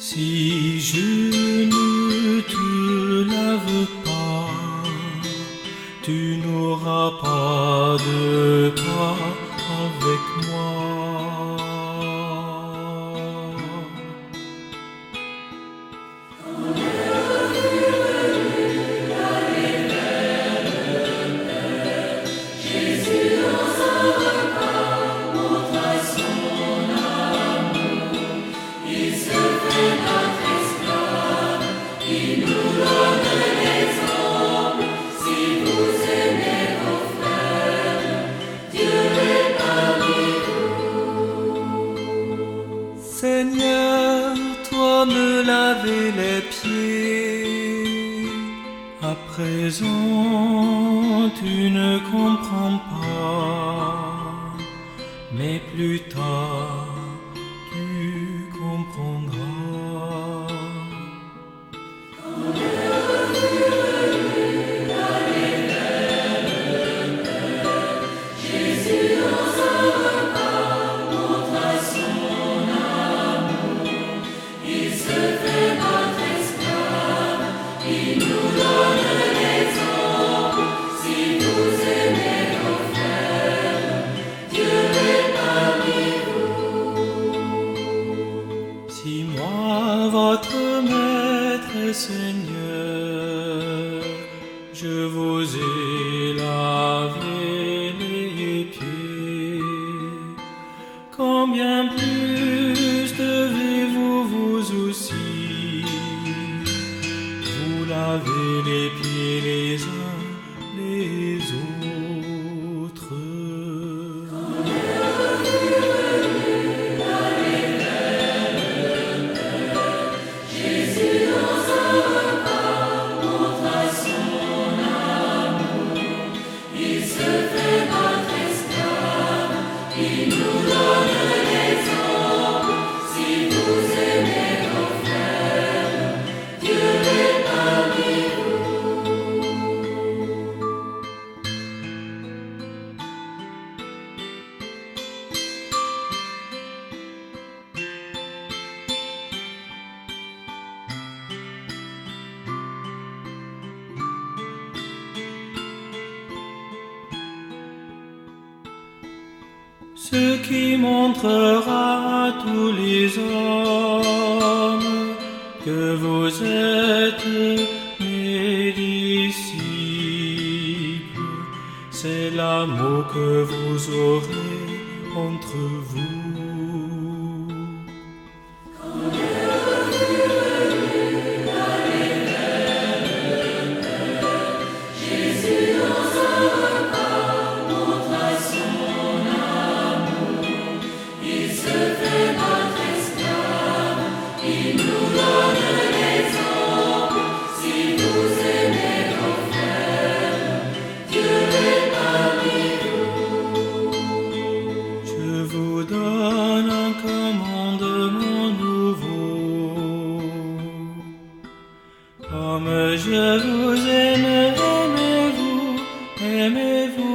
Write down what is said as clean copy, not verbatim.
Si je ne te lave pas, tu n'auras pas de pas avec moi. Seigneur, toi me laver les pieds. À présent, tu ne comprends pas, mais plus tard, tu comprendras. Si moi, votre Maître et Seigneur, je vous ai lavé les pieds, combien plus devez-vous vous aussi vous laver les pieds les uns les autres. Ce qui montrera à tous les hommes que vous êtes mes disciples, c'est l'amour que vous aurez entre vous. Je vous donne un commandement nouveau, comme je vous aime, aimez-vous, aimez-vous.